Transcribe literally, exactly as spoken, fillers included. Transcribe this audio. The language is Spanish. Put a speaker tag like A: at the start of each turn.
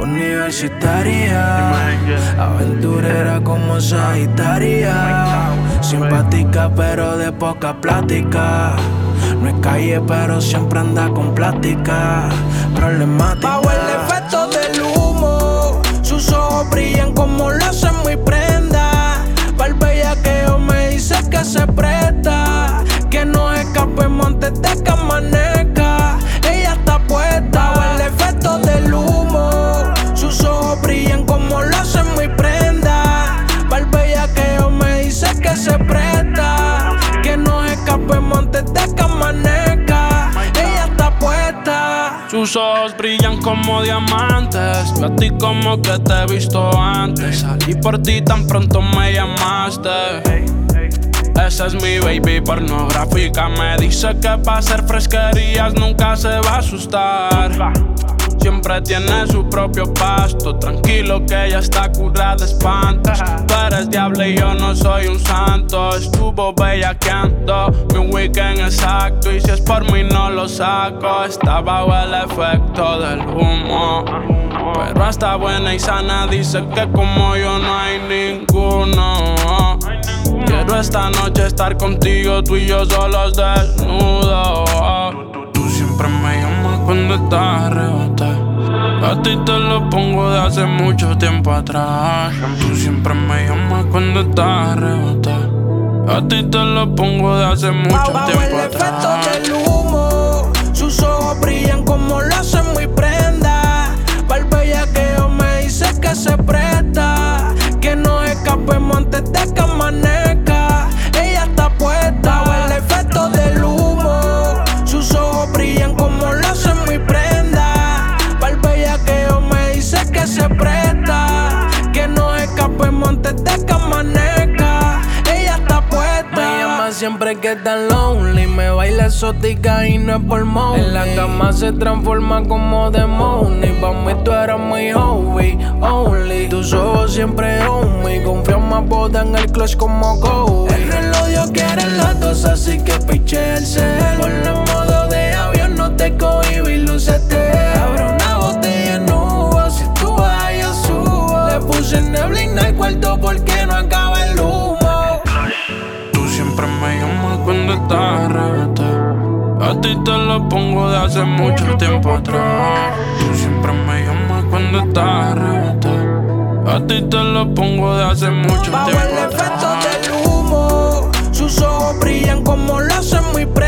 A: Universitaria, aventurera como Sagitaria, simpática pero de poca plática. No es calle pero siempre anda con plástica. Problemática. Bajo el efecto del humo, sus ojos brillan como lo hacen muy prenda. Pa'l bellaqueo me dice que se presta, que no escapemos antes de que amanezca. Ella está puesta. Bajo el efecto del humo, sus ojos brillan como lo hacen muy prenda. Pa'l bellaqueo me dice que se presta, que no escapemos antes de que amanezca. Ella está puesta.
B: Sus ojos brillan como diamantes. Yo a ti como que te he visto antes. Salí por ti tan pronto me llamaste. Esa es mi baby pornográfica. Me dice que pa' hacer fresquerías nunca se va a asustar. Siempre tiene su propio pasto. Tranquilo que ella está curada de espantos. Tú eres diablo y yo no soy un santo. Estuvo bellaqueando mi weekend exacto. Y si es por mí no lo saco. Está bajo el efecto del humo, pero hasta buena y sana dice que como yo no hay ninguno. Quiero esta noche estar contigo, tú y yo solos desnudos. Tú siempre me llamas cuando estás arrebatada. A ti te lo pongo de hace mucho tiempo atrás. Tú siempre me llamas cuando estás arrebatada. A ti te lo pongo de hace mucho
A: Bajo
B: tiempo
A: el
B: atrás.
A: efecto del humo, sus ojos brillan como lo hacen muy prenda. Pa'l bellaqueo me dice que se presta, que no escapemos antes de que amanezca. Ella está puesta. Bajo el efecto del humo, sus ojos brillan como lo hacen muy prenda. Pa'l bellaqueo me dice que se presta, que no escapemos antes de que amanezca. Ella está puesta. Me llama siempre que está lonely, me baila exótica y no es por money. En la cama se transforma como demonio. Pa' mí tú eres muy hobby, only. Tus ojos siempre on me, confío más boda en el clutch como Kobe. El reloj Dios quiere las dos, así que piche el cel. Ponlo en modo de avión, no te cohibes y lúcete. Abre una botella en Hugo, si tú vas yo subo. Le puse neblina al cuarto porque no acaba el humo.
B: Tú siempre me llamas cuando estás arrebatada. A ti te lo pongo de hace mucho tiempo atrás. Tú siempre me llamas cuando estás arrebatada. A ti te lo pongo de hace mucho
A: Bajo
B: tiempo
A: el
B: atrás.
A: efecto del humo, sus ojos brillan como lo hacen muy prenda.